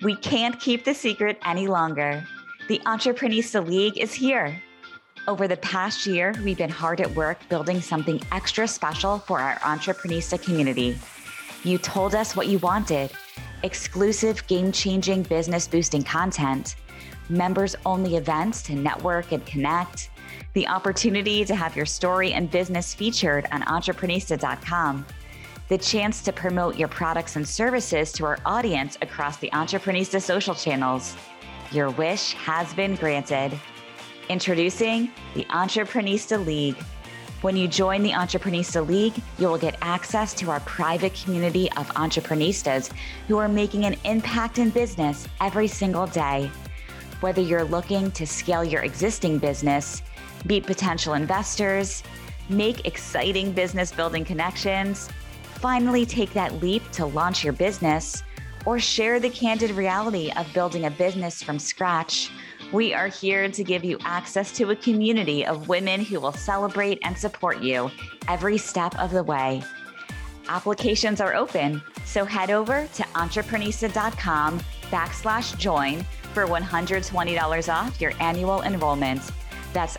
We can't keep the secret any longer. The Entreprenista League is here. Over the past year, we've been hard at work building something extra special for our Entreprenista community. You told us what you wanted: exclusive, game-changing, business-boosting content, members-only events to network and connect, the opportunity to have your story and business featured on Entreprenista.com, the chance to promote your products and services to our audience across the Entreprenista social channels. Your wish has been granted. Introducing the Entreprenista League. When you join the Entreprenista League, you will get access to our private community of entreprenistas who are making an impact in business every single day. Whether you're looking to scale your existing business, meet potential investors, make exciting business building connections, finally take that leap to launch your business, or share the candid reality of building a business from scratch, we are here to give you access to a community of women who will celebrate and support you every step of the way. Applications are open, so head over to Entreprenista.com/join for $120 off your annual enrollment. That's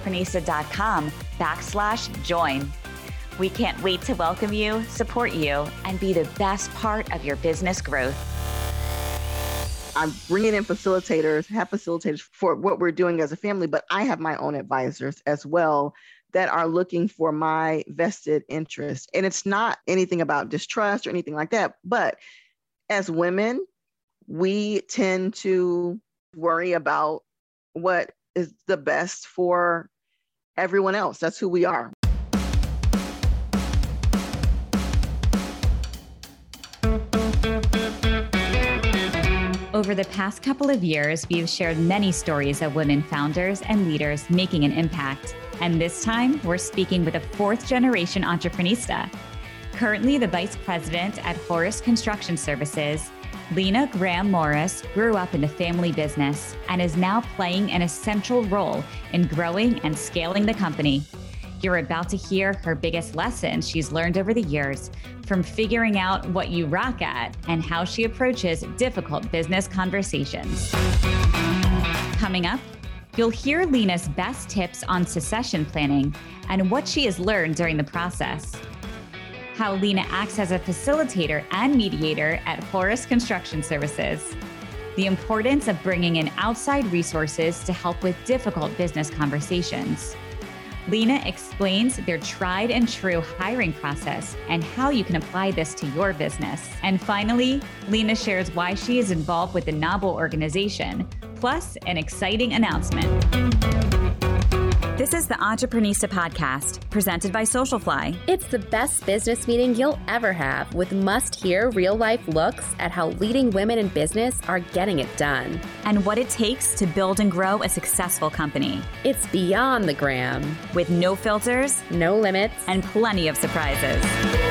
Entreprenista.com/join. We can't wait to welcome you, support you, and be the best part of your business growth. I'm bringing in facilitators, have facilitators for what we're doing as a family, but I have my own advisors as well that are looking for my vested interest. And it's not anything about distrust or anything like that. But as women, we tend to worry about what is the best for everyone else. That's who we are. Over the past couple of years, we've shared many stories of women founders and leaders making an impact. And this time, we're speaking with a fourth-generation entreprenista. Currently the vice president at Horace Construction Services, Lena Graham Morris grew up in the family business and is now playing an essential role in growing and scaling the company. You're about to hear her biggest lessons she's learned over the years, from figuring out what you rock at and how she approaches difficult business conversations. Coming up, you'll hear Lena's best tips on succession planning and what she has learned during the process. How Lena acts as a facilitator and mediator at Horace Construction Services. The importance of bringing in outside resources to help with difficult business conversations. Lena explains their tried and true hiring process and how you can apply this to your business. And finally, Lena shares why she is involved with the NABO organization, plus an exciting announcement. This is the Entreprenista Podcast, presented by Socialfly. It's the best business meeting you'll ever have, with must-hear real-life looks at how leading women in business are getting it done. And what it takes to build and grow a successful company. It's beyond the gram. With no filters, no limits, and plenty of surprises.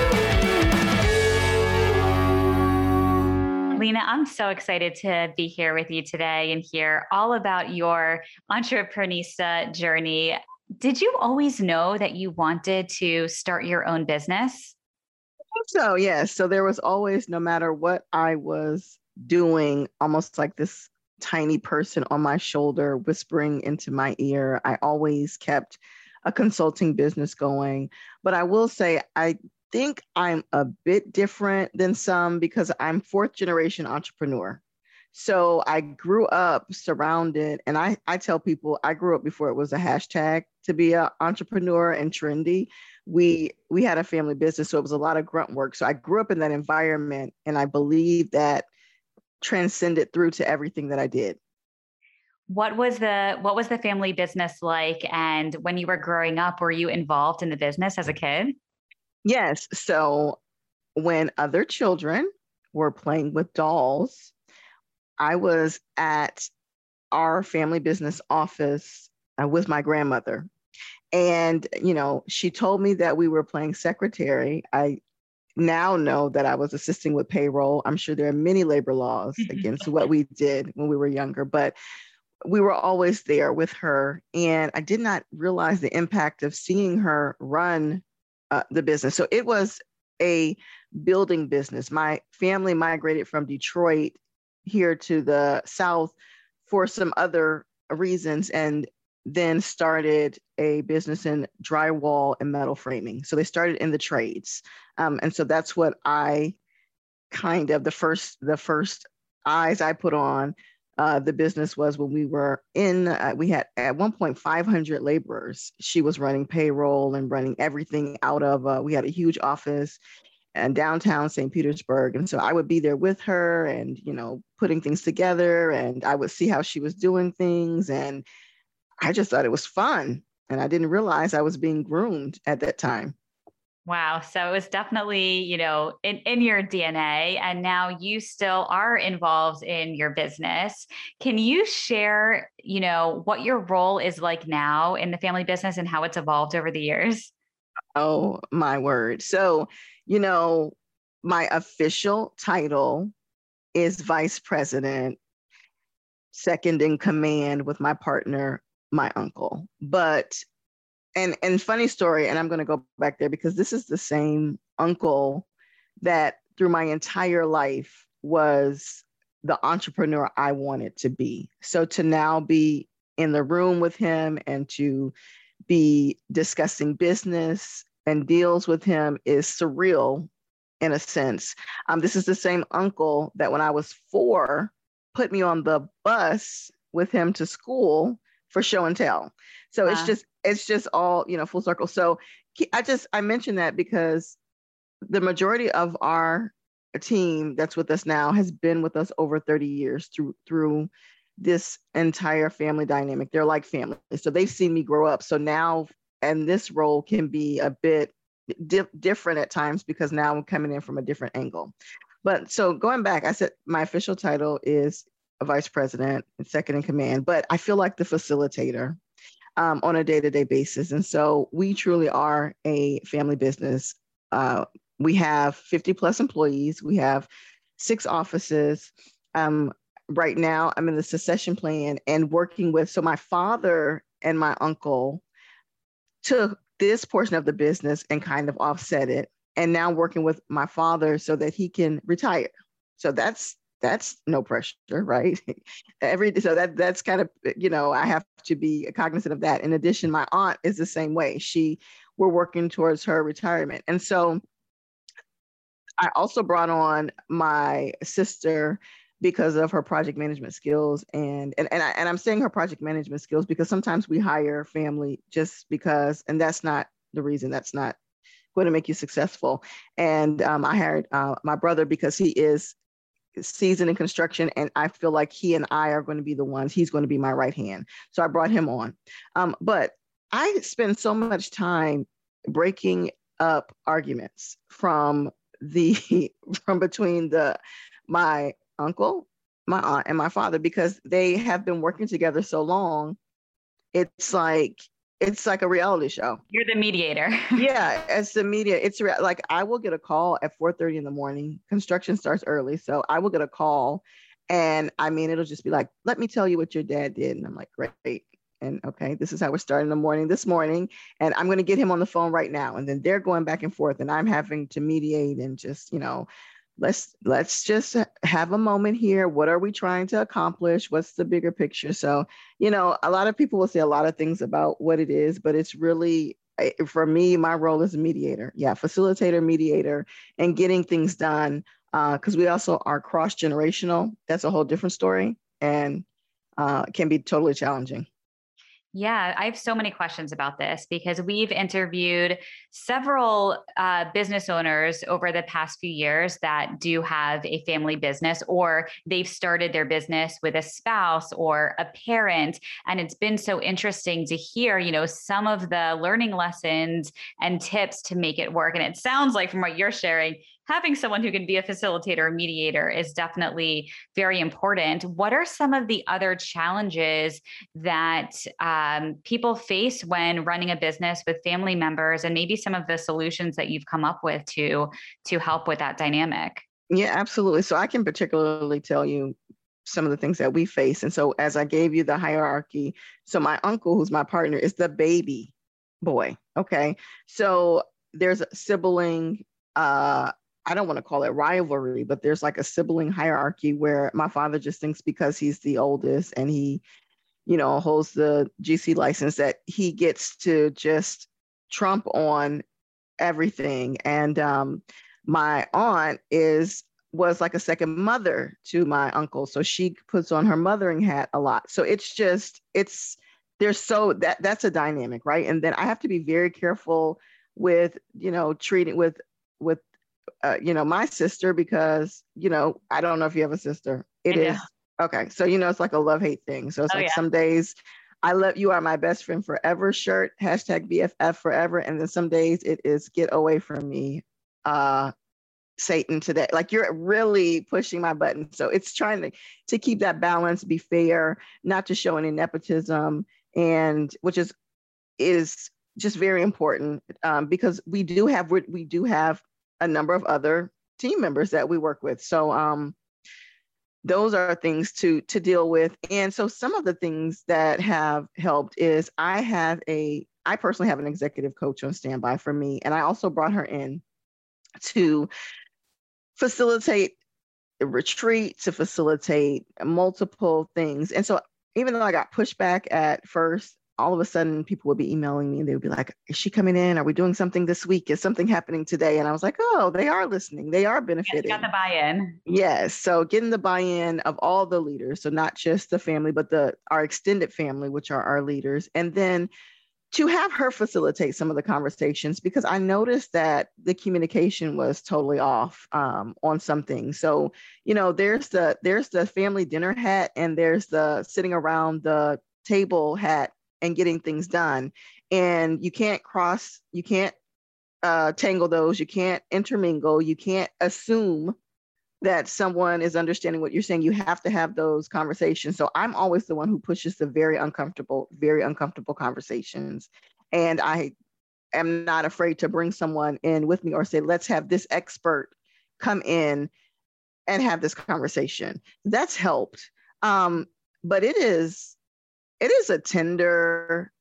Lena, I'm so excited to be here with you today and hear all about your Entreprenista journey. Did you always know that you wanted to start your own business? I think so, yes. So there was always, no matter what I was doing, almost like this tiny person on my shoulder whispering into my ear. I always kept a consulting business going. But I will say, I think I'm a bit different than some because I'm fourth generation entrepreneur. So I grew up surrounded, and I tell people I grew up before it was a hashtag to be an entrepreneur and trendy. We had a family business, so it was a lot of grunt work. So I grew up in that environment, and I believe that transcended through to everything that I did. What was the family business like? And when you were growing up, were you involved in the business as a kid? Yes. So when other children were playing with dolls, I was at our family business office with my grandmother. And, she told me that we were playing secretary. I now know that I was assisting with payroll. I'm sure there are many labor laws against what we did when we were younger, but we were always there with her. And I did not realize the impact of seeing her run the business. So it was a building business. My family migrated from Detroit here to the South for some other reasons, and then started a business in drywall and metal framing. So they started in the trades. And so that's what I kind of, the first eyes I put on the business was when we were in, we had at one point 500 laborers. She was running payroll and running everything out of, we had a huge office and downtown St. Petersburg. And so I would be there with her and, putting things together, and I would see how she was doing things. And I just thought it was fun. And I didn't realize I was being groomed at that time. Wow. So it was definitely, in your DNA, and now you still are involved in your business. Can you share, what your role is like now in the family business and how it's evolved over the years? Oh, my word. So, my official title is vice president, second in command with my partner, my uncle. But and funny story, and I'm going to go back there because this is the same uncle that through my entire life was the entrepreneur I wanted to be. So to now be in the room with him and to be discussing business and deals with him is surreal in a sense. This is the same uncle that when I was 4, put me on the bus with him to school for show and tell. So it's just all, full circle. So I mentioned that because the majority of our team that's with us now has been with us over 30 years through this entire family dynamic. They're like family. So they've seen me grow up. So now, and this role can be a bit different at times because now I'm coming in from a different angle. But so going back, I said my official title is a vice president and second in command, but I feel like the facilitator on a day-to-day basis. And so we truly are a family business. We have 50 plus employees. We have 6 offices. Right now, I'm in the succession plan and working with, so my father and my uncle took this portion of the business and kind of offset it. And now working with my father so that he can retire. So that's no pressure, right? So that's kind of, I have to be cognizant of that. In addition, my aunt is the same way. We're working towards her retirement. And so I also brought on my sister because of her project management skills. And I'm saying her project management skills because sometimes we hire family just because, and that's not the reason, that's not going to make you successful. And I hired my brother because he is seasoned in construction, and I feel like he and I are going to be the ones, he's going to be my right hand. So I brought him on. But I spend so much time breaking up arguments from between my uncle, my aunt, and my father, because they have been working together so long. It's like a reality show. You're the mediator. Yeah, as the media, like I will get a call at 4:30 in the morning. Construction starts early, so I will get a call, and it'll just be like, "Let me tell you what your dad did," and I'm like, "Great." And okay, this is how we're starting the morning this morning, and I'm going to get him on the phone right now. And then they're going back and forth, and I'm having to mediate and just, let's just have a moment here. What are we trying to accomplish? What's the bigger picture? So, a lot of people will say a lot of things about what it is, but it's really, for me, my role is a mediator. Yeah, facilitator, mediator, and getting things done. Because we also are cross-generational. That's a whole different story, and can be totally challenging. Yeah, I have so many questions about this because we've interviewed several business owners over the past few years that do have a family business, or they've started their business with a spouse or a parent. And it's been so interesting to hear, some of the learning lessons and tips to make it work. And it sounds like from what you're sharing, having someone who can be a facilitator or mediator is definitely very important. What are some of the other challenges that people face when running a business with family members, and maybe some of the solutions that you've come up with to help with that dynamic? Yeah, absolutely. So I can particularly tell you some of the things that we face. And so as I gave you the hierarchy, so my uncle, who's my partner, is the baby boy. Okay. So there's a sibling I don't want to call it rivalry, but there's like a sibling hierarchy where my father just thinks because he's the oldest and he, holds the GC license that he gets to just trump on everything. And my aunt was like a second mother to my uncle. So she puts on her mothering hat a lot. So that's a dynamic, right? And then I have to be very careful with, treating with my sister, because, I don't know if you have a sister. It is. Okay. So, it's like a love-hate thing. So it's some days I love you, are my best friend forever shirt, #BFF forever. And then some days it is get away from me, Satan today. Like, you're really pushing my button. So it's trying to keep that balance, be fair, not to show any nepotism, and which is just very important, because we do have a number of other team members that we work with. So those are things to deal with. And so some of the things that have helped is I personally have an executive coach on standby for me. And I also brought her in to facilitate a retreat, to facilitate multiple things. And so even though I got pushback at first, all of a sudden people would be emailing me and they would be like, is she coming in? Are we doing something this week? Is something happening today? And I was like, oh, they are listening. They are benefiting. Got the buy-in. Yes. So getting the buy-in of all the leaders. So not just the family, but our extended family, which are our leaders. And then to have her facilitate some of the conversations, because I noticed that the communication was totally off on some things. So, there's the family dinner hat and there's the sitting around the table hat and getting things done. And you can't tangle those. You can't intermingle. You can't assume that someone is understanding what you're saying. You have to have those conversations. So I'm always the one who pushes the very uncomfortable conversations. And I am not afraid to bring someone in with me or say, let's have this expert come in and have this conversation. That's helped. But it is a tender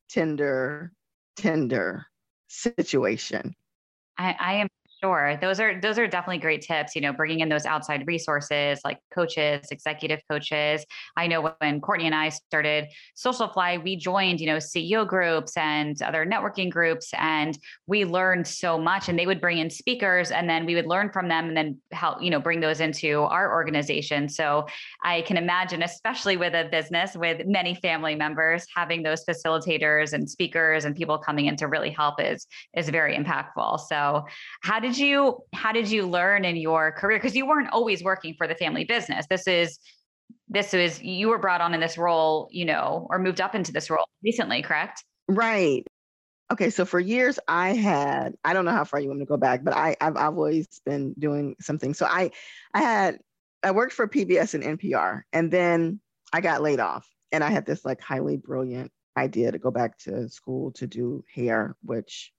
situation. I am sure those are definitely great tips, bringing in those outside resources like coaches, executive coaches. I know when Courtney and I started Socialfly, we joined, CEO groups and other networking groups, and we learned so much, and they would bring in speakers and then we would learn from them and then help, bring those into our organization. So I can imagine, especially with a business with many family members, having those facilitators and speakers and people coming in to really help is very impactful. So how did you learn in your career? Because you weren't always working for the family business. This is you were brought on in this role, or moved up into this role recently, correct? Right. Okay. So for years I don't know how far you want to go back, but I've always been doing something. So I worked for PBS and NPR, and then I got laid off, and I had this like highly brilliant idea to go back to school to do hair, which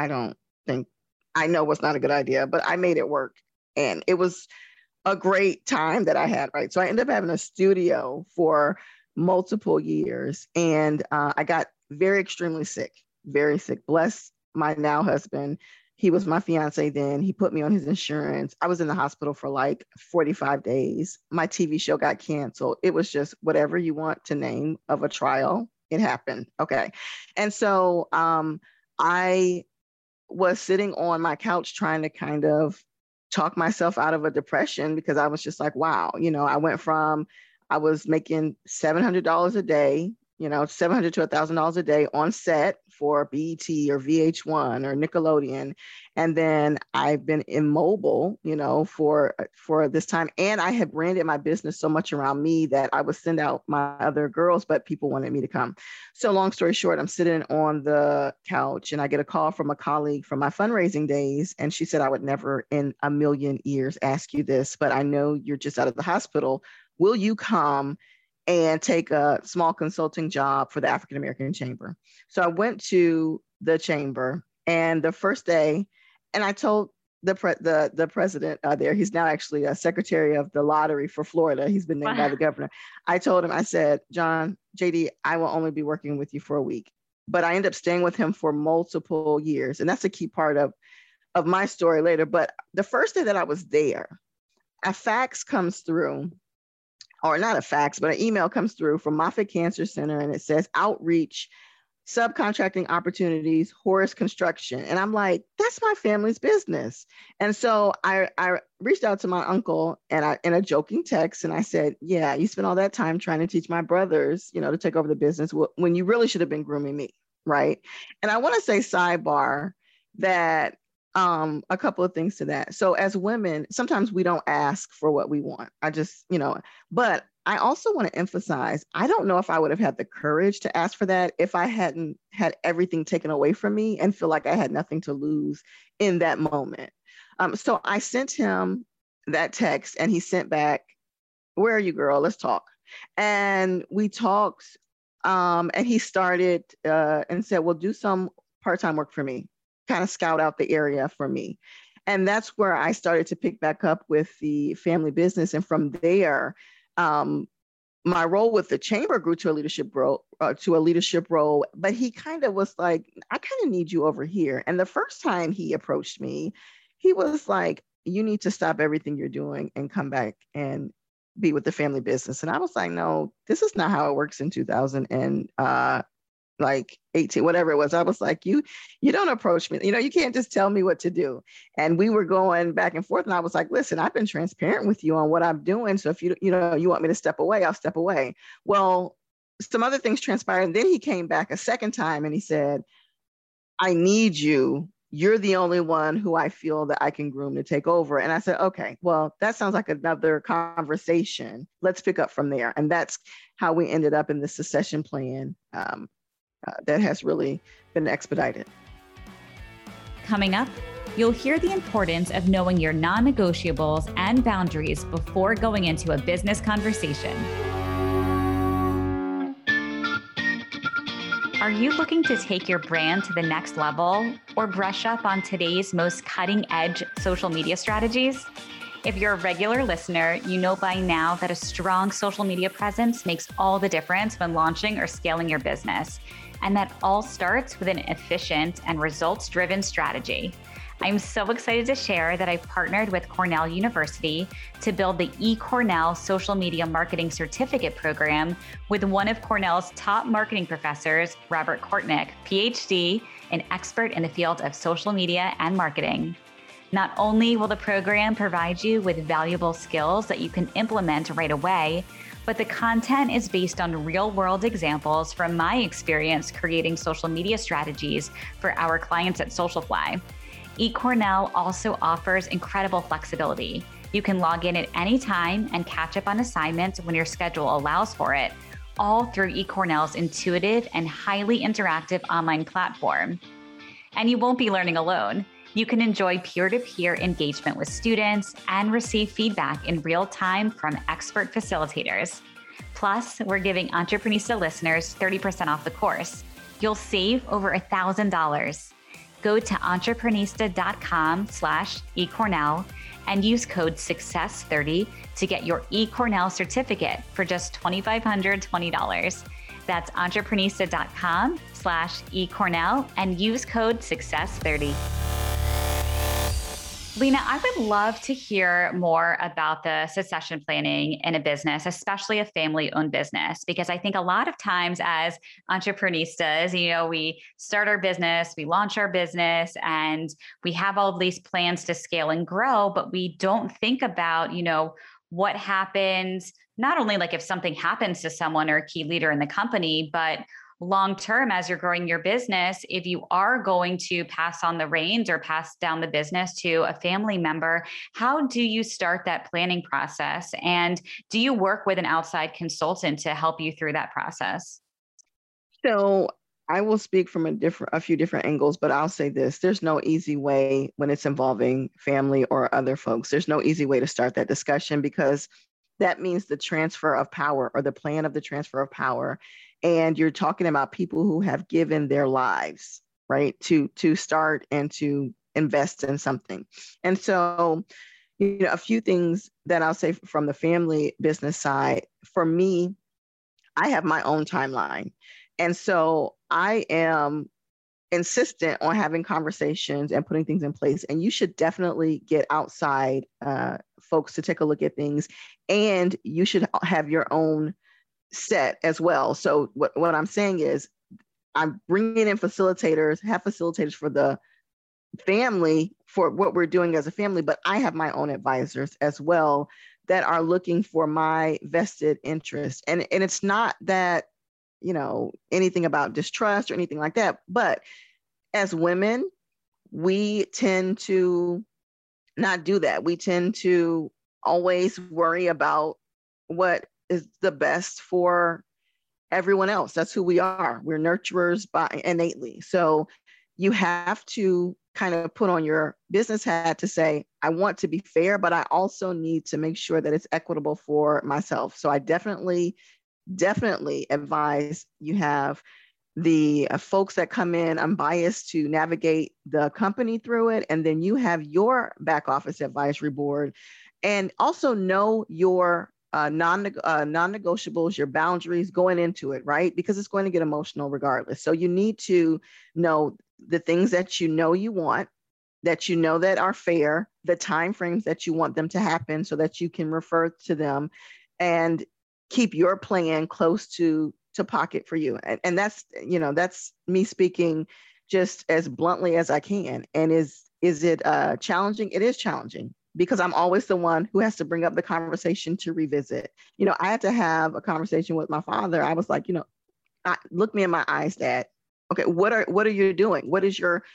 I know was not a good idea, but I made it work. And it was a great time that I had, right? So I ended up having a studio for multiple years, and I got extremely sick, very sick. Bless my now husband. He was my fiance then. He put me on his insurance. I was in the hospital for like 45 days. My TV show got canceled. It was just whatever you want to name of a trial. It happened. Okay. And so I was sitting on my couch trying to kind of talk myself out of a depression, because I was just like, wow, I was making $700 a day, $700 to $1,000 a day on set for BET or VH1 or Nickelodeon. And then I've been immobile, for this time. And I had branded my business so much around me that I would send out my other girls, but people wanted me to come. So long story short, I'm sitting on the couch and I get a call from a colleague from my fundraising days. And she said, I would never in a million years ask you this, but I know you're just out of the hospital. Will you come and take a small consulting job for the African American Chamber? So I went to the chamber, and the first day, and I told the president there, he's now actually a secretary of the lottery for Florida. He's been named by the governor. I told him, I said, John, JD, I will only be working with you for a week. But I ended up staying with him for multiple years. And that's a key part of of my story later. But the first day that I was there, a fax comes through, or not a fax, but an email comes through from Moffitt Cancer Center, and it says outreach, subcontracting opportunities, Horace Construction. And I'm like, that's my family's business. And so I reached out to my uncle and in a joking text, and I said, yeah, you spent all that time trying to teach my brothers, to take over the business when you really should have been grooming me. Right. And I want to say sidebar that a couple of things to that. So as women, sometimes we don't ask for what we want. But I also want to emphasize, I don't know if I would have had the courage to ask for that if I hadn't had everything taken away from me and feel like I had nothing to lose in that moment. So I sent him that text and he sent back, where are you, girl? Let's talk. And we talked and he started and said, well, do some part-time work for me, kind of scout out the area for me. And that's where I started to pick back up with the family business. And from there, my role with the chamber grew to a leadership role, but he kind of was like, I kind of need you over here. And the first time he approached me, he was like, you need to stop everything you're doing and come back and be with the family business. And I was like, no, this is not how it works in 2000 and like 18, whatever it was. I was like, you don't approach me. You can't just tell me what to do. And we were going back and forth. And I was like, listen, I've been transparent with you on what I'm doing. So if you want me to step away, I'll step away. Well, some other things transpired. And then he came back a second time and he said, I need you. You're the only one who I feel that I can groom to take over. And I said, okay, well, that sounds like another conversation. Let's pick up from there. And that's how we ended up in the succession plan. That has really been expedited. Coming up, you'll hear the importance of knowing your non-negotiables and boundaries before going into a business conversation. Are you looking to take your brand to the next level or brush up on today's most cutting-edge social media strategies? If you're a regular listener, you know by now that a strong social media presence makes all the difference when launching or scaling your business. And that all starts with an efficient and results-driven strategy. I'm so excited to share that I've partnered with Cornell University to build the eCornell Social Media Marketing Certificate Program with one of Cornell's top marketing professors, Robert Kortnick, PhD, an expert in the field of social media and marketing. Not only will the program provide you with valuable skills that you can implement right away, but the content is based on real-world examples from my experience creating social media strategies for our clients at Socialfly. eCornell also offers incredible flexibility. You can log in at any time and catch up on assignments when your schedule allows for it, all through eCornell's intuitive and highly interactive online platform. And you won't be learning alone. You can enjoy peer-to-peer engagement with students and receive feedback in real time from expert facilitators. Plus, we're giving Entreprenista listeners 30% off the course. You'll save over $1,000. Go to entreprenista.com/eCornell and use code SUCCESS30 to get your eCornell certificate for just $2,520. That's entreprenista.com/eCornell and use code SUCCESS30. Lena, I would love to hear more about the succession planning in a business, especially a family-owned business, because I think a lot of times as entreprenistas, we start our business, we launch our business, and we have all of these plans to scale and grow, but we don't think about, what happens, not only like if something happens to someone or a key leader in the company, but long-term, as you're growing your business, if you are going to pass on the reins or pass down the business to a family member, how do you start that planning process? And do you work with an outside consultant to help you through that process? So I will speak from a few different angles, but I'll say this: there's no easy way when it's involving family or other folks. There's no easy way to start that discussion, because that means the transfer of power or the plan of the transfer of power. And you're talking about people who have given their lives, right, to start and to invest in something. And so, a few things that I'll say from the family business side. For me, I have my own timeline. And so I am insistent on having conversations and putting things in place. And you should definitely get outside folks to take a look at things. And you should have your own set as well. So what I'm saying is I'm bringing in facilitators, have facilitators for the family for what we're doing as a family, but I have my own advisors as well that are looking for my vested interest. And it's not that, anything about distrust or anything like that, but as women, we tend to not do that. We tend to always worry about what is the best for everyone else. That's who we are. We're nurturers innately. So you have to kind of put on your business hat to say, I want to be fair, but I also need to make sure that it's equitable for myself. So I definitely advise you have the folks that come in unbiased to navigate the company through it. And then you have your back office advisory board, and also know your non-negotiables, your boundaries going into it, right? Because it's going to get emotional regardless. So you need to know the things that you want, that that are fair, the timeframes that you want them to happen so that you can refer to them and keep your plan close to pocket for you. And that's, that's me speaking just as bluntly as I can. And is it challenging? It is challenging, because I'm always the one who has to bring up the conversation to revisit. I had to have a conversation with my father. I was like, look me in my eyes, Dad. Okay, what are you doing? What is your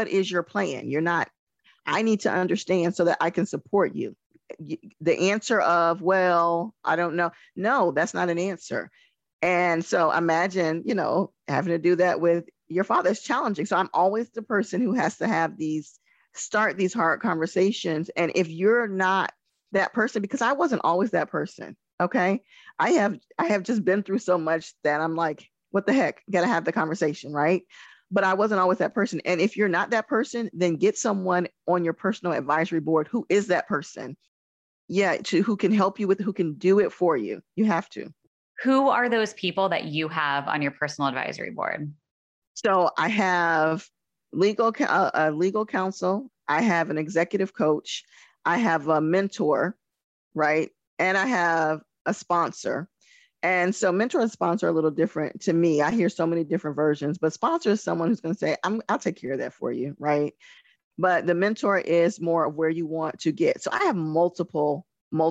plan? I need to understand so that I can support you. The answer of, well, I don't know. No, that's not an answer. And so imagine, having to do that with your father is challenging. So I'm always the person who has to start these hard conversations. And if you're not that person, because I wasn't always that person, okay? I have just been through so much that I'm like, what the heck? Gotta have the conversation, right? But I wasn't always that person. And if you're not that person, then get someone on your personal advisory board who is that person. Yeah, who can help you who can do it for you. You have to. Who are those people that you have on your personal advisory board? So I have legal counsel. I have an executive coach. I have a mentor, right? And I have a sponsor. And so mentor and sponsor are a little different to me. I hear so many different versions, but sponsor is someone who's going to say, I'll take care of that for you, right? But the mentor is more of where you want to get. So I have multiple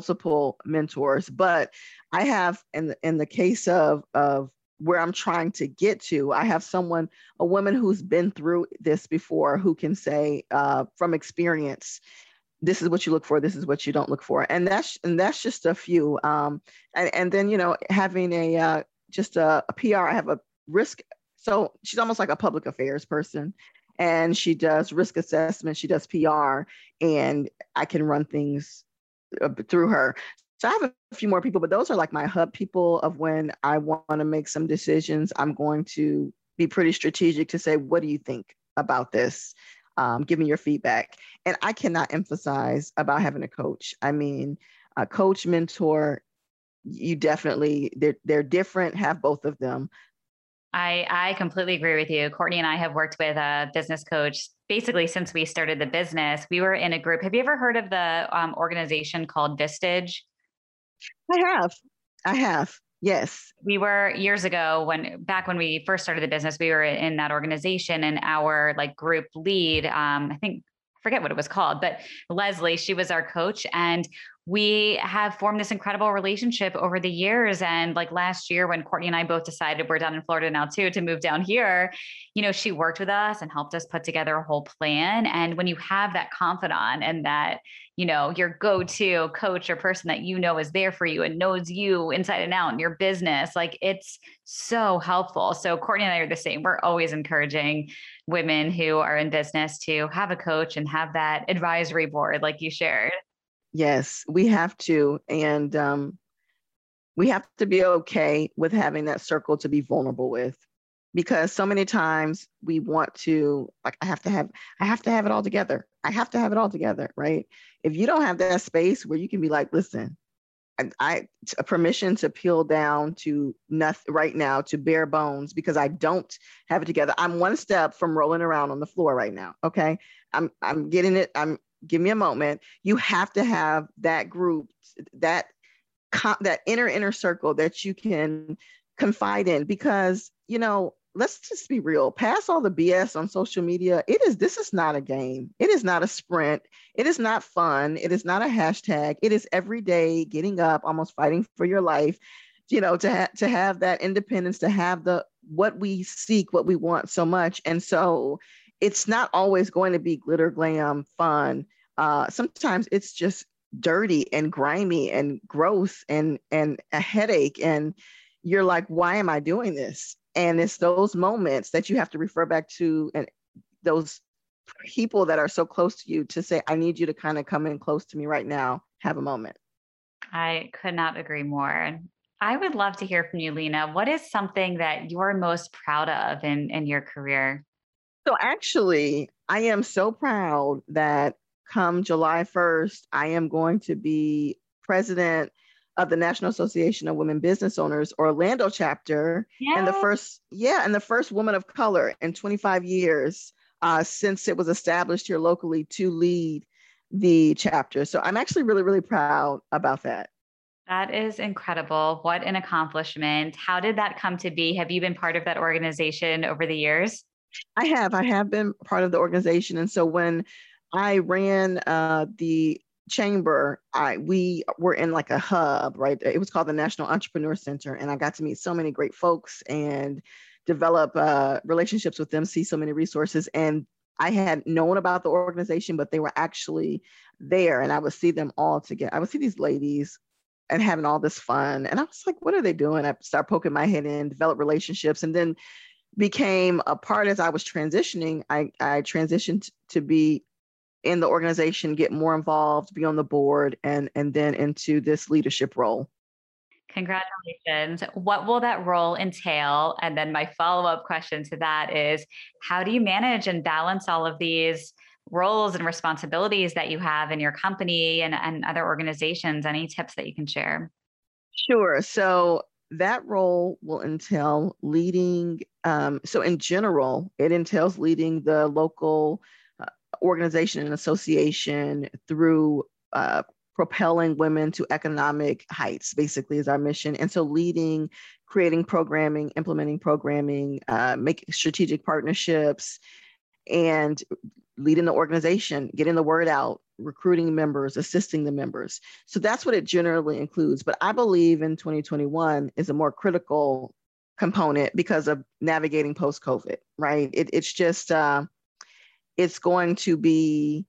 mentors, but I have, in the case of where I'm trying to get to, I have a woman who's been through this before, who can say from experience, this is what you look for, this is what you don't look for. And that's just a few. And then, having just a PR, I have a risk. So she's almost like a public affairs person, and she does risk assessment, she does PR, and I can run things through her. So I have a few more people, but those are like my hub people of when I want to make some decisions. I'm going to be pretty strategic to say, what do you think about this? Give me your feedback. And I cannot emphasize about having a coach. I mean, a coach, mentor, you definitely, they're different, have both of them. I completely agree with you. Courtney and I have worked with a business coach basically since we started the business. We were in a group. Have you ever heard of the organization called Vistage? I have. Yes. We were years ago back when we first started the business, we were in that organization, and our group lead, I forget what it was called, but Leslie, she was our coach, and we have formed this incredible relationship over the years. And last year, when Courtney and I both decided, we're down in Florida now too, to move down here, she worked with us and helped us put together a whole plan. And when you have that confidant and that, your go-to coach or person that is there for you and knows you inside and out in your business, it's so helpful. So Courtney and I are the same. We're always encouraging women who are in business to have a coach and have that advisory board like you shared. Yes, we have to. And we have to be okay with having that circle to be vulnerable with, because so many times we want to, I have to have it all together. I have to have it all together, right? If you don't have that space where you can be like, listen, permission to peel down to nothing right now, to bare bones, because I don't have it together. I'm one step from rolling around on the floor right now. Okay. I'm getting it. Give me a moment. You have to have that group, that inner circle that you can confide in, because, let's just be real. Past all the BS on social media, this is not a game. It is not a sprint. It is not fun. It is not a hashtag. It is every day getting up, almost fighting for your life, to have that independence, to have what we seek, what we want so much. And so it's not always going to be glitter, glam, fun. Sometimes it's just dirty and grimy and gross and a headache. And you're like, why am I doing this? And it's those moments that you have to refer back to, and those people that are so close to you, to say, I need you to kind of come in close to me right now, have a moment. I could not agree more. I would love to hear from you, Lena. What is something that you're most proud of in your career? So actually, I am so proud that come July 1st, I am going to be president of the National Association of Women Business Owners Orlando chapter, and the first woman of color in 25 years since it was established here locally to lead the chapter. So I'm actually really, really proud about that. That is incredible. What an accomplishment. How did that come to be? Have you been part of that organization over the years? I have been part of the organization. And so when I ran the chamber, we were in like a hub, right? It was called the National Entrepreneur Center. And I got to meet so many great folks and develop relationships with them, see so many resources. And I had known about the organization, but they were actually there. And I would see them all together. I would see these ladies and having all this fun. And I was like, what are they doing? I started poking my head in, develop relationships, and then became a part. As I was transitioning, I transitioned to be in the organization, get more involved, be on the board, and then into this leadership role. Congratulations. What will that role entail? And then my follow-up question to that is, how do you manage and balance all of these roles and responsibilities that you have in your company and other organizations? Any tips that you can share? Sure. So that role will entail leading. So in general, it entails leading the local organization and association through propelling women to economic heights, basically, is our mission. And so leading, creating programming, implementing programming, making strategic partnerships, and leading the organization, getting the word out, recruiting members, assisting the members. So that's what it generally includes. But I believe in 2021 is a more critical component because of navigating post-COVID, right? It's just, it's going to be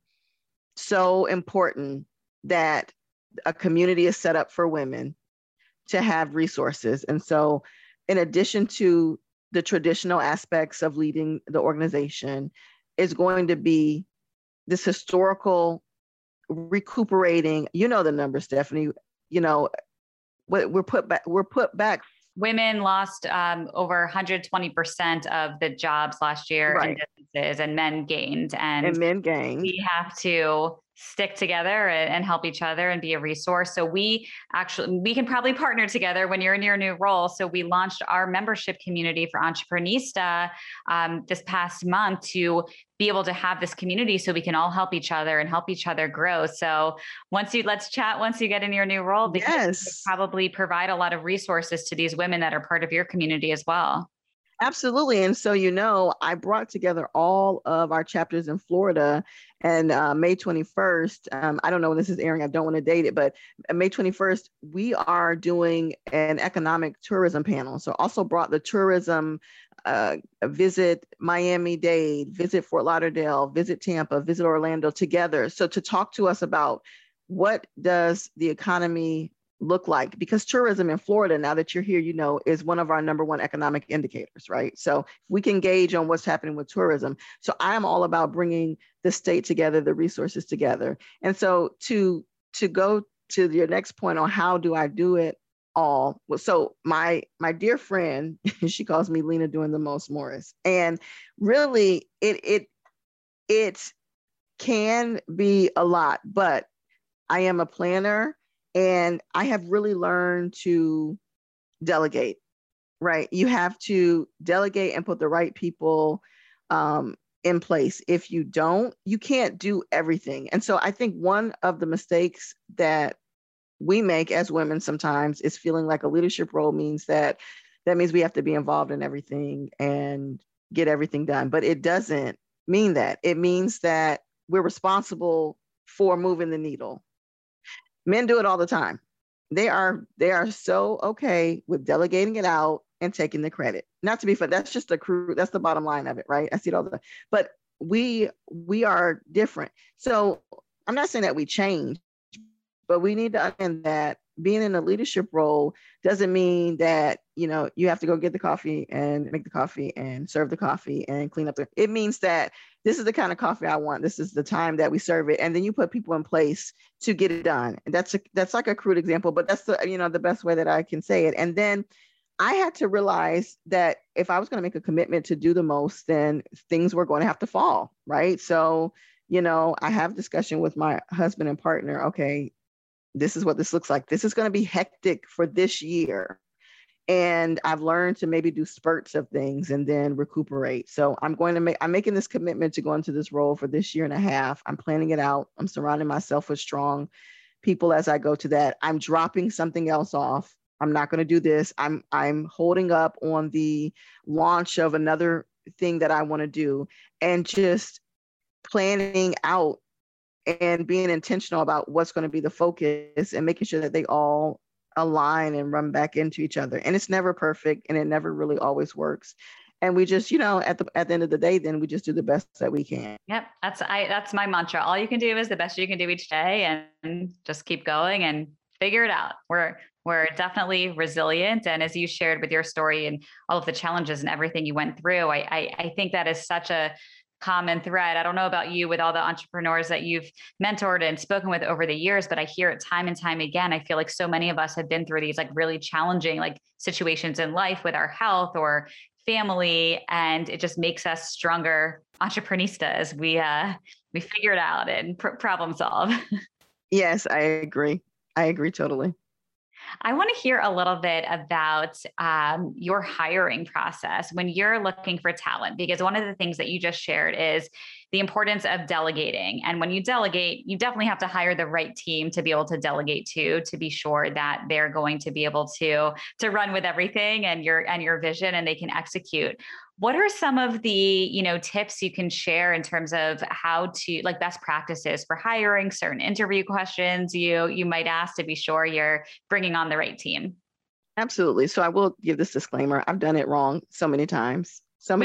so important that a community is set up for women to have resources. And so in addition to the traditional aspects of leading the organization, is going to be this historical recuperating, the numbers, Stephanie, we're put back. Women lost over 120% of the jobs last year in businesses, and men gained. And men gained. We have to stick together and help each other and be a resource. So we can probably partner together when you're in your new role. So we launched our membership community for Entreprenista this past month to be able to have this community so we can all help each other and help each other grow. So let's chat once you get in your new role, because you probably provide a lot of resources to these women that are part of your community as well. Absolutely. And so, I brought together all of our chapters in Florida, and May 21st, I don't know when this is airing, I don't want to date it, but May 21st, we are doing an economic tourism panel. So also brought the tourism, visit Miami-Dade, visit Fort Lauderdale, visit Tampa, visit Orlando together. So to talk to us about what does the economy look like, because tourism in Florida, now that you're here, is one of our number one economic indicators, right? So if we can gauge on what's happening with tourism. So I'm all about bringing the state together, the resources together. And so to go to your next point on how do I do it all? Well, so my dear friend, she calls me Lena doing the most, Morris. And really it can be a lot, but I am a planner. And I have really learned to delegate, right? You have to delegate and put the right people in place. If you don't, you can't do everything. And so I think one of the mistakes that we make as women sometimes is feeling like a leadership role means that means we have to be involved in everything and get everything done. But it doesn't mean that. It means that we're responsible for moving the needle. Men do it all the time. They are so okay with delegating it out and taking the credit. Not to be funny, that's just that's the bottom line of it, right? I see it all the time. But we are different. So I'm not saying that we change, but we need to understand that being in a leadership role doesn't mean that, you have to go get the coffee and make the coffee and serve the coffee and clean up it means that this is the kind of coffee I want. This is the time that we serve it. And then you put people in place to get it done. And that's like a crude example, but that's the best way that I can say it. And then I had to realize that if I was going to make a commitment to do the most, then things were going to have to fall, right? So, I have discussion with my husband and partner. Okay, this is what this looks like. This is going to be hectic for this year. And I've learned to maybe do spurts of things and then recuperate. So I'm making this commitment to go into this role for this year and a half. I'm planning it out. I'm surrounding myself with strong people as I go to that. I'm dropping something else off. I'm not going to do this. I'm holding up on the launch of another thing that I want to do, and just planning out and being intentional about what's going to be the focus and making sure that they all align and run back into each other. And it's never perfect, and it never really always works. And we just, at the end of the day, then we just do the best that we can. Yep. That's my mantra. All you can do is the best you can do each day, and just keep going and figure it out. We're definitely resilient. And as you shared with your story and all of the challenges and everything you went through, I think that is such a common thread. I don't know about you with all the entrepreneurs that you've mentored and spoken with over the years, but I hear it time and time again. I feel like so many of us have been through these really challenging situations in life with our health or family, and it just makes us stronger entrepreneurs. We figure it out and problem solve. Yes, I agree. I agree totally. I want to hear a little bit about your hiring process when you're looking for talent, because one of the things that you just shared is the importance of delegating. And when you delegate, you definitely have to hire the right team to be able to delegate to be sure that they're going to be able to run with everything and your vision, and they can execute. What are some of the, tips you can share in terms of how to best practices for hiring, certain interview questions you might ask to be sure you're bringing on the right team? Absolutely. So I will give this disclaimer. I've done it wrong so many times.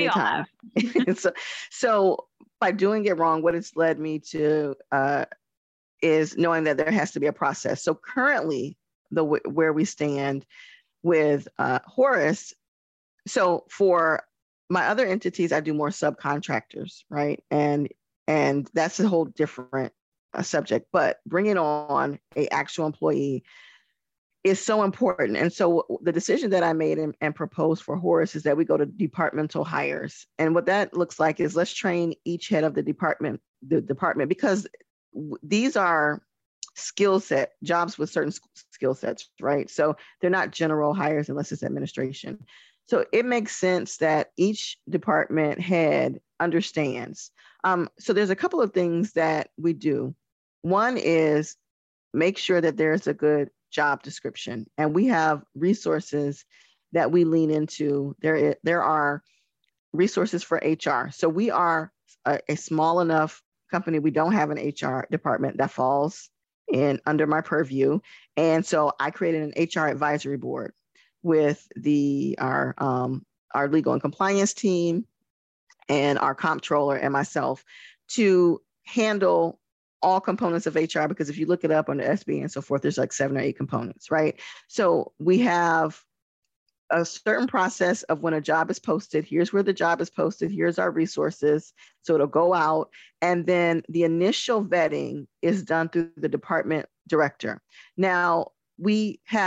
So by doing it wrong, what it's led me to is knowing that there has to be a process. So currently, where we stand with Horace, so for my other entities, I do more subcontractors, right? And that's a whole different subject. But bringing on an actual employee is so important. And so the decision that I made and proposed for Horace is that we go to departmental hires. And what that looks like is let's train each head of the department, because these are jobs with certain skill sets, right? So they're not general hires unless it's administration. So it makes sense that each department head understands. So there's a couple of things that we do. One is make sure that there's a good job description, and we have resources that we lean into. There are resources for HR. So we are a small enough company. We don't have an HR department that falls under my purview. And so I created an HR advisory board with our legal and compliance team and our comptroller and myself to handle all components of HR, because if you look it up under SB and so forth, there's 7 or 8 components, right? So we have a certain process of when a job is posted. Here's where the job is posted. Here's our resources. So it'll go out. And then the initial vetting is done through the department director. Now, we have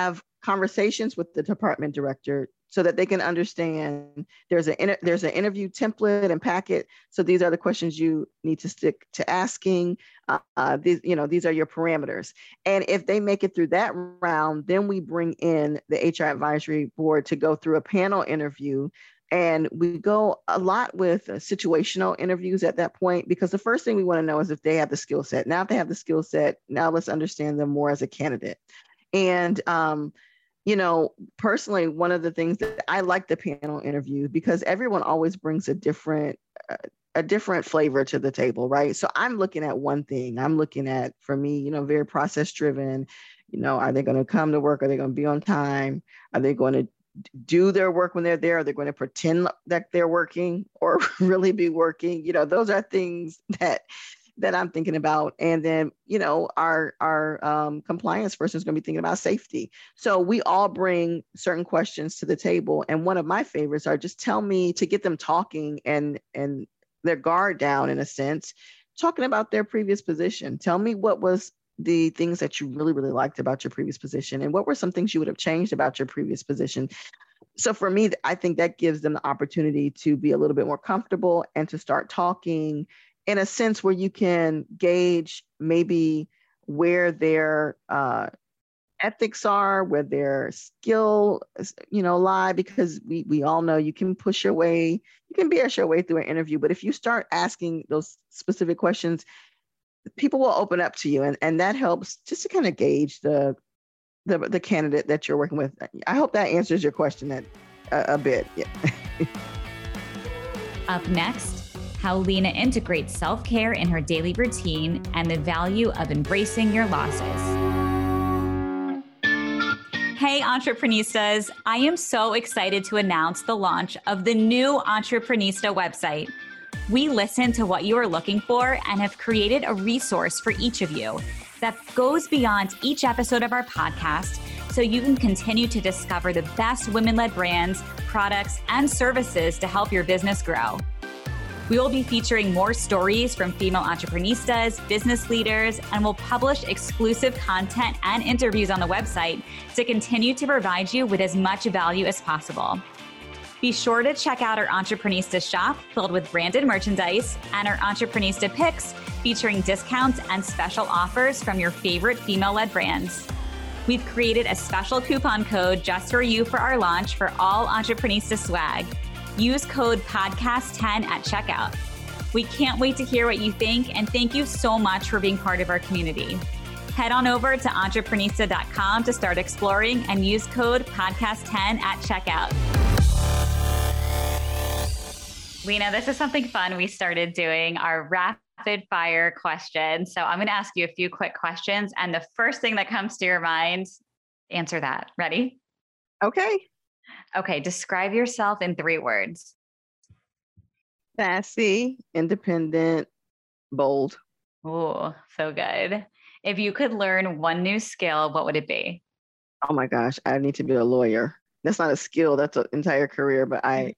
conversations with the department director so that they can understand there's an interview template and packet. So these are the questions you need to stick to asking. These are your parameters. And if they make it through that round, then we bring in the HR advisory board to go through a panel interview. And we go a lot with situational interviews at that point, because the first thing we want to know is if they have the skill set. Now, if they have the skill set, now let's understand them more as a candidate. And, personally, one of the things that I like the panel interview, because everyone always brings a different flavor to the table, right? So I'm looking at one thing. I'm looking at, for me, very process driven. Are they going to come to work? Are they going to be on time? Are they going to do their work when they're there? Are they going to pretend that they're working or really be working? Those are things that I'm thinking about. And then, our compliance person is going to be thinking about safety. So we all bring certain questions to the table. And one of my favorites are just tell me, to get them talking and their guard down, in a sense, talking about their previous position. Tell me what was the things that you really, really liked about your previous position, and what were some things you would have changed about your previous position. So for me, I think that gives them the opportunity to be a little bit more comfortable and to start talking in a sense where you can gauge maybe where their ethics are, where their skill, lie, because we all know you can push your way, you can BS your way through an interview. But if you start asking those specific questions, people will open up to you, and that helps just to kind of gauge the candidate that you're working with. I hope that answers your question a bit. Yeah. Up next, how Lena integrates self-care in her daily routine and the value of embracing your losses. Hey, Entrepreneuristas. I am so excited to announce the launch of the new Entreprenista website. We listen to what you are looking for and have created a resource for each of you that goes beyond each episode of our podcast, so you can continue to discover the best women-led brands, products, and services to help your business grow. We will be featuring more stories from female entrepreneuristas, business leaders, and will publish exclusive content and interviews on the website to continue to provide you with as much value as possible. Be sure to check out our Entreprenista shop filled with branded merchandise and our Entreprenista picks featuring discounts and special offers from your favorite female-led brands. We've created a special coupon code just for you for our launch for all Entreprenista swag. Use code podcast10 at checkout. We can't wait to hear what you think, and thank you so much for being part of our community. Head on over to entreprenista.com to start exploring and use code podcast10 at checkout. Lena, this is something fun we started doing, our rapid fire questions. So I'm going to ask you a few quick questions, and the first thing that comes to your mind, answer that. Ready? Okay. Describe yourself in 3 words. Sassy, independent, bold. Ooh, so good. If you could learn one new skill, what would it be? Oh my gosh, I need to be a lawyer. That's not a skill, that's an entire career, but I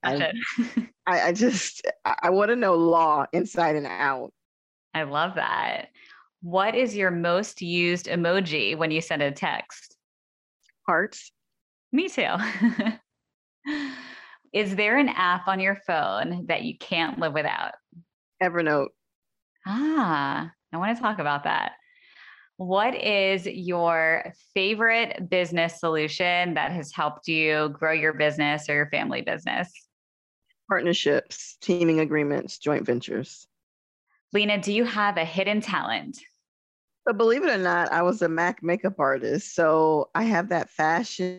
want to know law inside and out. I love that. What is your most used emoji when you send a text? Hearts. Me too. Is there an app on your phone that you can't live without? Evernote. I want to talk about that. What is your favorite business solution that has helped you grow your business or your family business? Partnerships, teaming agreements, joint ventures. Lena, do you have a hidden talent? So believe it or not, I was a MAC makeup artist. So I have that fashion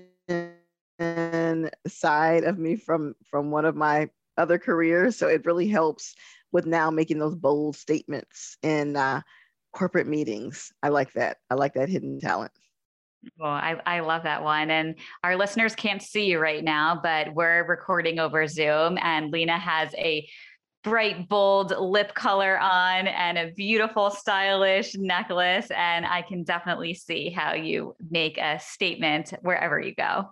side of me from one of my other careers. So it really helps with now making those bold statements in corporate meetings. I like that. I like that hidden talent. Well, I love that one. And our listeners can't see you right now, but we're recording over Zoom, and Lena has a bright, bold lip color on and a beautiful, stylish necklace. And I can definitely see how you make a statement wherever you go.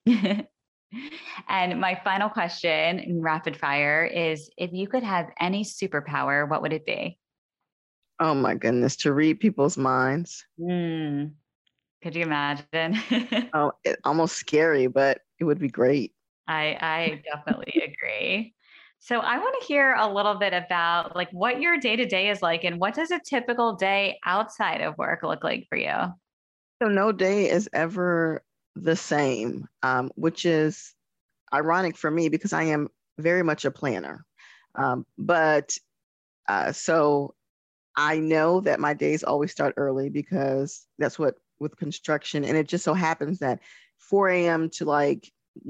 And my final question in rapid fire is, if you could have any superpower, what would it be? Oh my goodness, to read people's minds. Could you imagine? Oh, almost scary, but it would be great. I definitely agree. So I want to hear a little bit about like what your day to day is like and what does a typical day outside of work look like for you? So no day is ever the same, which is ironic for me because I am very much a planner. But so I know that my days always start early because that's what with construction. And it just so happens that 4 a.m. to like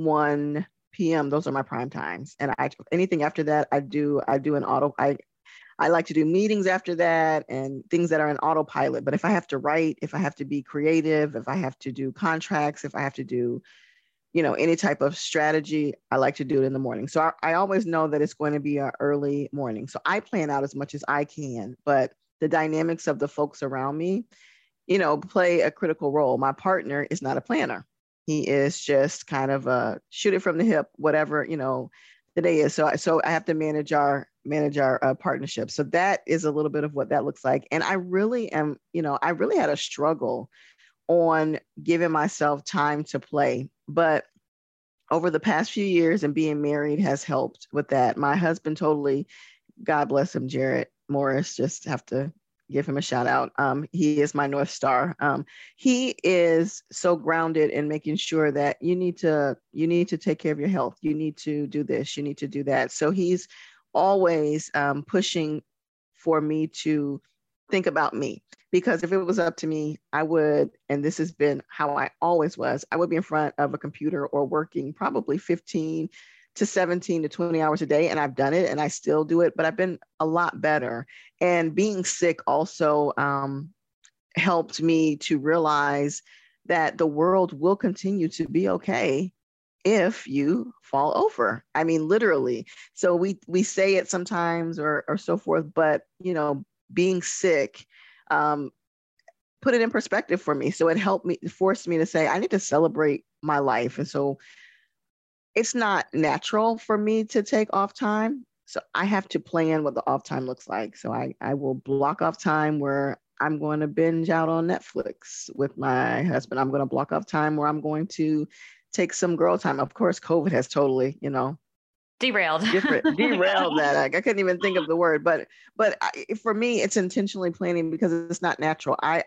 1 p.m., those are my prime times. And anything after that, I do an auto, I like to do meetings after that and things that are in autopilot. But if I have to write, if I have to be creative, if I have to do contracts, if I have to do, any type of strategy, I like to do it in the morning. So I always know that it's going to be an early morning. So I plan out as much as I can, but the dynamics of the folks around me, play a critical role. My partner is not a planner. He is just kind of a shoot it from the hip, whatever, the day is. So I have to manage our partnership. So that is a little bit of what that looks like. And I really am, I really had a struggle on giving myself time to play. But over the past few years and being married has helped with that. My husband totally, God bless him, Jared Morris, just have to give him a shout out. He is my North Star. He is so grounded in making sure that you need to take care of your health. You need to do this, you need to do that. So he's always pushing for me to think about me. Because if it was up to me, I would, and this has been how I always was, I would be in front of a computer or working probably 15 to 17 to 20 hours a day. And I've done it and I still do it, but I've been a lot better. And being sick also helped me to realize that the world will continue to be okay if you fall over. I mean, literally. So we say it sometimes or so forth, but being sick put it in perspective for me. So it helped me, forced me to say, I need to celebrate my life. And so it's not natural for me to take off time. So I have to plan what the off time looks like. So I will block off time where I'm going to binge out on Netflix with my husband. I'm going to block off time where I'm going to take some girl time. Of course, COVID has totally, Derailed. derailed that. I couldn't even think of the word, but for me, it's intentionally planning because it's not natural. I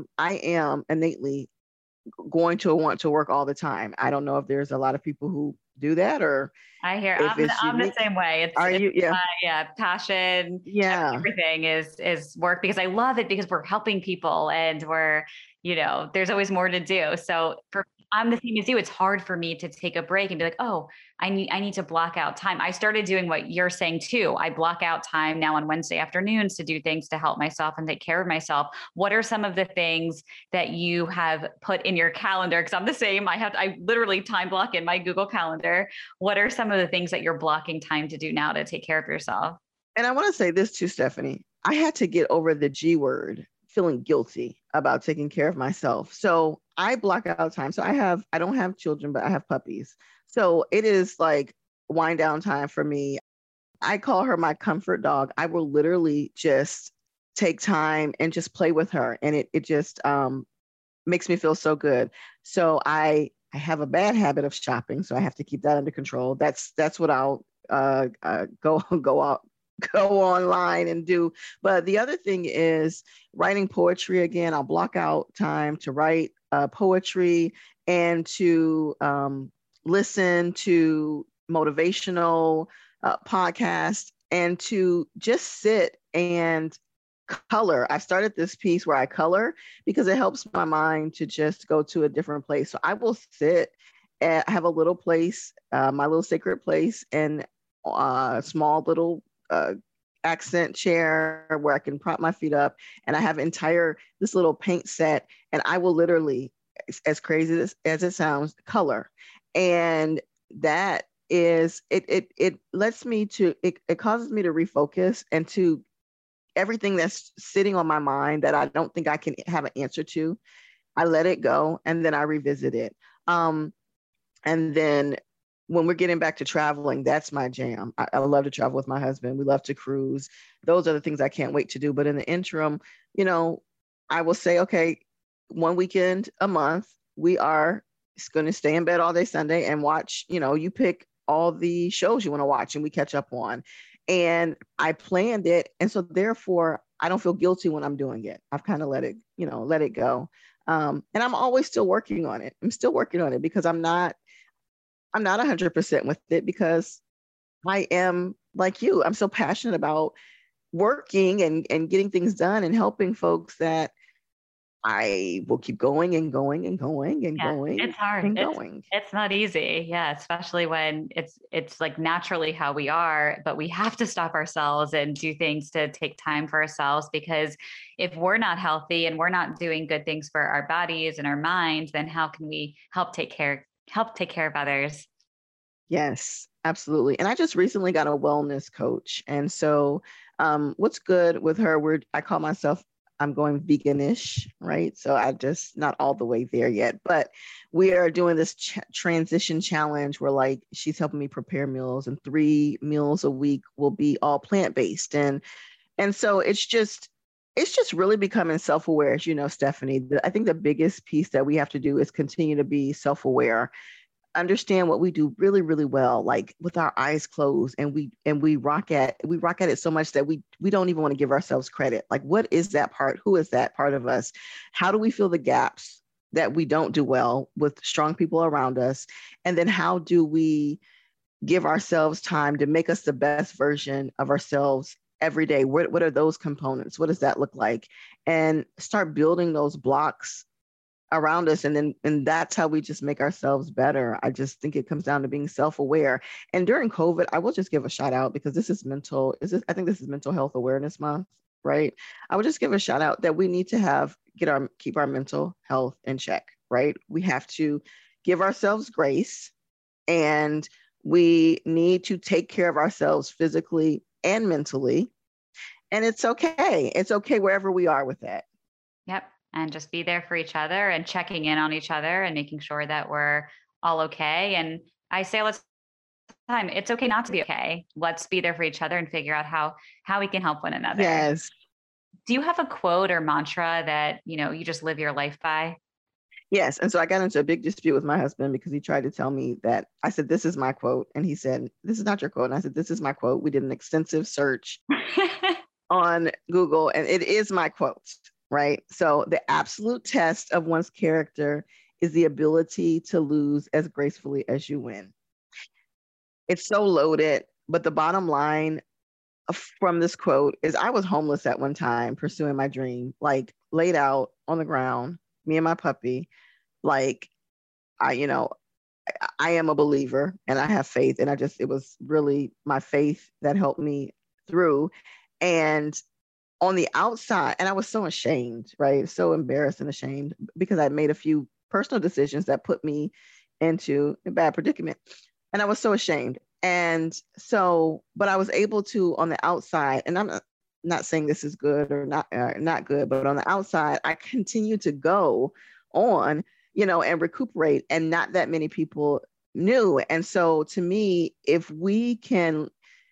am innately going to want to work all the time. I don't know if there's a lot of people who do that or I hear if it's I'm the unique. same way. Are you? Yeah. Passion. Yeah. Everything is work because I love it because we're helping people and we're, there's always more to do. So I'm the same as you. It's hard for me to take a break and be like, oh, I need to block out time. I started doing what you're saying too. I block out time now on Wednesday afternoons to do things to help myself and take care of myself. What are some of the things that you have put in your calendar? Because I'm the same. I literally time block in my Google Calendar. What are some of the things that you're blocking time to do now to take care of yourself? And I want to say this too, Stephanie. I had to get over the G word, feeling guilty about taking care of myself. So I block out time. So I don't have children, but I have puppies. So it is like wind down time for me. I call her my comfort dog. I will literally just take time and just play with her. And it just makes me feel so good. So I have a bad habit of shopping. So I have to keep that under control. That's what I'll go out, go online and do. But the other thing is writing poetry again. I'll block out time to write poetry and to listen to motivational podcasts and to just sit and color. I started this piece where I color because it helps my mind to just go to a different place. So I will sit and have a little place, my little sacred place, and a small little accent chair where I can prop my feet up, and I have this little paint set, and I will literally, as crazy as it sounds, color. And that is it lets me to it causes me to refocus and to everything that's sitting on my mind that I don't think I can have an answer to. I let it go and then I revisit it. And then when we're getting back to traveling, that's my jam. I love to travel with my husband. We love to cruise. Those are the things I can't wait to do. But in the interim, I will say, okay, one weekend a month, we are going to stay in bed all day Sunday and watch, you pick all the shows you want to watch and we catch up on. And I planned it. And so therefore I don't feel guilty when I'm doing it. I've kind of let it go. And I'm always still working on it. I'm still working on it because I'm not 100% with it, because I am like you. I'm so passionate about working and getting things done and helping folks that I will keep going and going and going and going. It's hard. And going. It's not easy. Yeah. Especially when it's like naturally how we are, but we have to stop ourselves and do things to take time for ourselves, because if we're not healthy and we're not doing good things for our bodies and our minds, then how can we help take care of others? Yes, absolutely. And I just recently got a wellness coach. And so what's good with her, I call myself, I'm going veganish, right? So I just not all the way there yet, but we are doing this transition challenge where like she's helping me prepare meals, and 3 meals a week will be all plant-based. And so it's just really becoming self-aware, as you know, Stephanie. I think the biggest piece that we have to do is continue to be self-aware, understand what we do really, really well, like with our eyes closed, and we rock at it so much that we don't even want to give ourselves credit. Like, what is that part? Who is that part of us? How do we fill the gaps that we don't do well with strong people around us? And then how do we give ourselves time to make us the best version of ourselves every day? What are those components? What does that look like? And start building those blocks around us. And that's how we just make ourselves better. I just think it comes down to being self-aware. And during COVID, I will just give a shout out, because I think this is Mental Health Awareness Month, right? I would just give a shout out that we need to keep our mental health in check, right? We have to give ourselves grace, and we need to take care of ourselves physically and mentally. And it's okay. It's okay wherever we are with that. Yep. And just be there for each other and checking in on each other and making sure that we're all okay. And I say all the time, it's okay not to be okay. Let's be there for each other and figure out how we can help one another. Yes. Do you have a quote or mantra that, you just live your life by? Yes. And so I got into a big dispute with my husband because he tried to tell me that I said, this is my quote. And he said, this is not your quote. And I said, this is my quote. We did an extensive search on Google, and it is my quote. Right? So the absolute test of one's character is the ability to lose as gracefully as you win. It's so loaded, but the bottom line from this quote is, I was homeless at one time pursuing my dream, like laid out on the ground, me and my puppy. Like, I am a believer and I have faith. And it was really my faith that helped me through. And on the outside, and I was so ashamed, right? So embarrassed and ashamed, because I made a few personal decisions that put me into a bad predicament. And I was so ashamed. And so, but I was able to, on the outside, and I'm not saying this is good or not good, but on the outside, I continue to go on, and recuperate, and not that many people knew. And so to me, if we can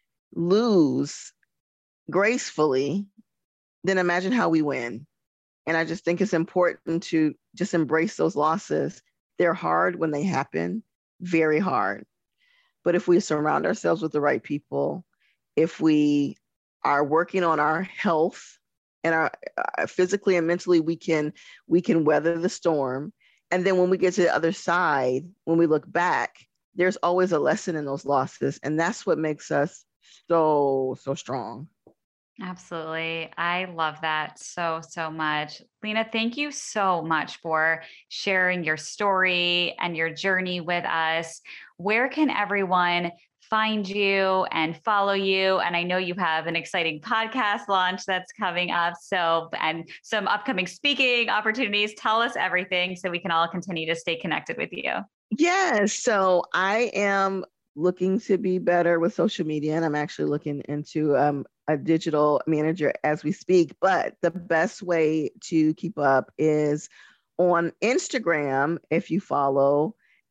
lose gracefully, then imagine how we win. And I just think it's important to just embrace those losses. They're hard when they happen, very hard. But if we surround ourselves with the right people, if we are working on our health and our physically and mentally, we can weather the storm. And then when we get to the other side, when we look back, there's always a lesson in those losses. And that's what makes us so, so strong. Absolutely. I love that so, so much. Lena, thank you so much for sharing your story and your journey with us. Where can everyone find you and follow you? And I know you have an exciting podcast launch that's coming up. So, and some upcoming speaking opportunities. Tell us everything so we can all continue to stay connected with you. Yes. So I am looking to be better with social media, and I'm actually looking into a digital manager as we speak. But the best way to keep up is on Instagram. If you follow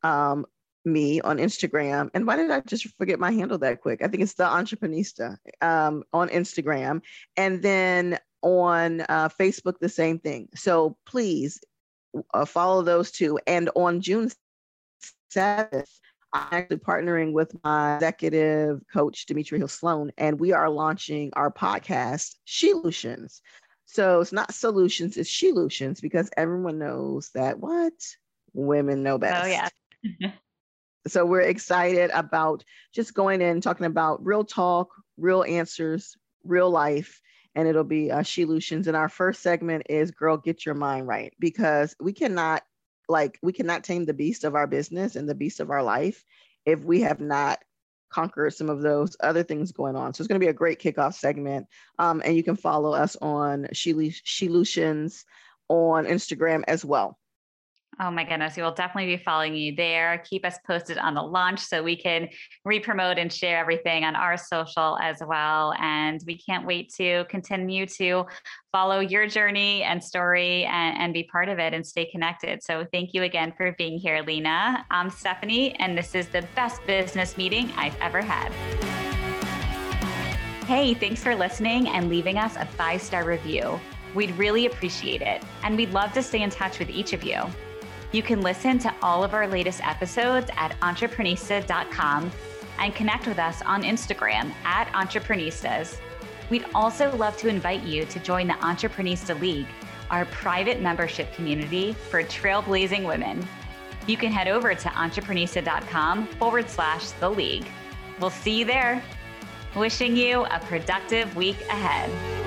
me on Instagram, and why did I just forget my handle that quick? I think it's the Entreprenista on Instagram, and then on Facebook, the same thing. So please, follow those two. And on June 7th, I'm actually partnering with my executive coach, Demetria Hill Sloan, and we are launching our podcast, Shelutions. So it's not solutions, it's Shelutions, because everyone knows that what? Women know best. Oh, yeah. So we're excited about just going in, talking about real talk, real answers, real life, and it'll be Shelutions. And our first segment is Girl, Get Your Mind Right, because we cannot tame the beast of our business and the beast of our life if we have not conquered some of those other things going on. So it's going to be a great kickoff segment. And you can follow us on Shelutions on Instagram as well. Oh my goodness. We will definitely be following you there. Keep us posted on the launch so we can re-promote and share everything on our social as well. And we can't wait to continue to follow your journey and story and be part of it and stay connected. So thank you again for being here, Lena. I'm Stephanie, and this is the best business meeting I've ever had. Hey, thanks for listening and leaving us a 5-star review. We'd really appreciate it. And we'd love to stay in touch with each of you. You can listen to all of our latest episodes at Entreprenista.com and connect with us on Instagram at Entreprenistas. We'd also love to invite you to join the Entreprenista League, our private membership community for trailblazing women. You can head over to Entreprenista.com/the league. We'll see you there. Wishing you a productive week ahead.